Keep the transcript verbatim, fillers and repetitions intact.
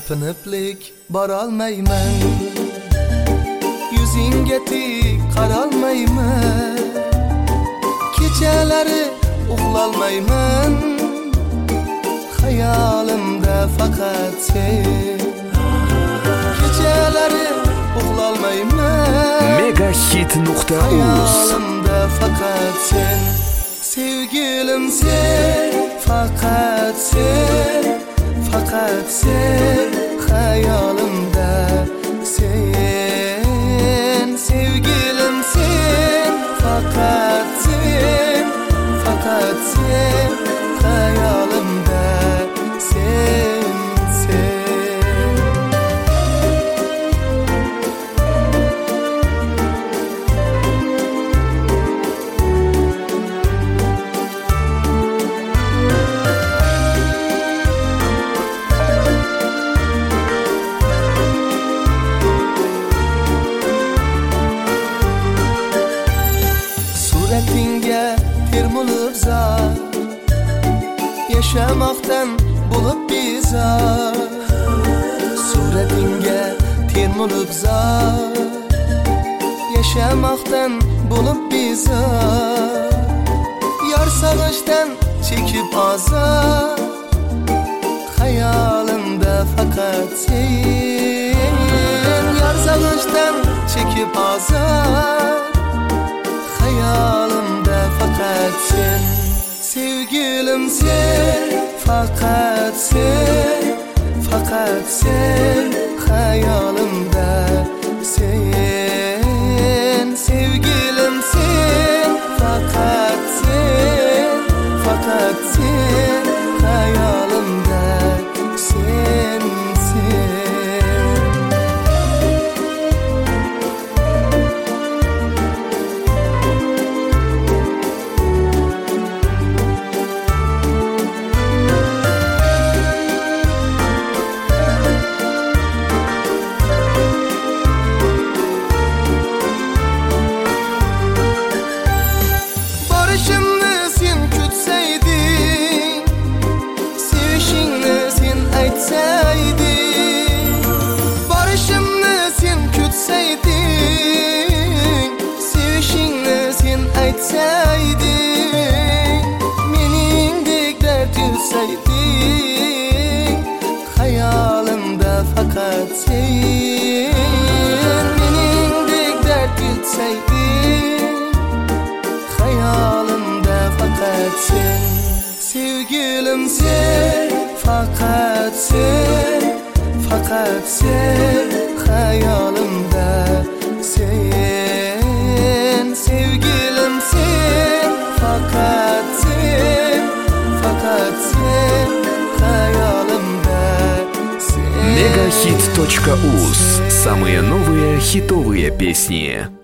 Tınıplik baralmayman, yüzingga tik qaralmayman, kechalari uxlalmayman, hayolimda faqat sen. Kechalari uxlalmayman, Megahit nuqta uz. hayolimda faqat sen. Sevgilim sen, faqat sen, faqat sen, hayolimda sen. Sevgilim sen, faqat sen, faqat sen, hayolimda sen, sen. Suratingga termulib zar, yashamoqdan bo'lib bezor. Suratingga termulib zar, yashamoqdan bo'lib bezor. Yor sag'ishdan chekib ozor, hayolimda faqat sen. Yor sag'ishdan chekib ozor, hayolimda faqat sen. Sevgilim sen, faqat sen, faqat sen, hayolimda sen. Sevgilim sen, faqat sen, faqat sen, hayolimda sen, sen. Barışımni sen kutsayding, sevishingni sen aytsayding. Barışımni sen kutsayding, sevishingni sen aytsayding. Meningdek dard yutsayding, hayolimda faqat sen. Meningdek dard yutsayding, hayolimda faqat sen. Sevgilim sen, faqat sen, faqat sen, hayolimda sen. Sevgilim sen, faqat sen, faqat sen, hayolimda sen. Megahit точка уз. Самые новые хитовые песни.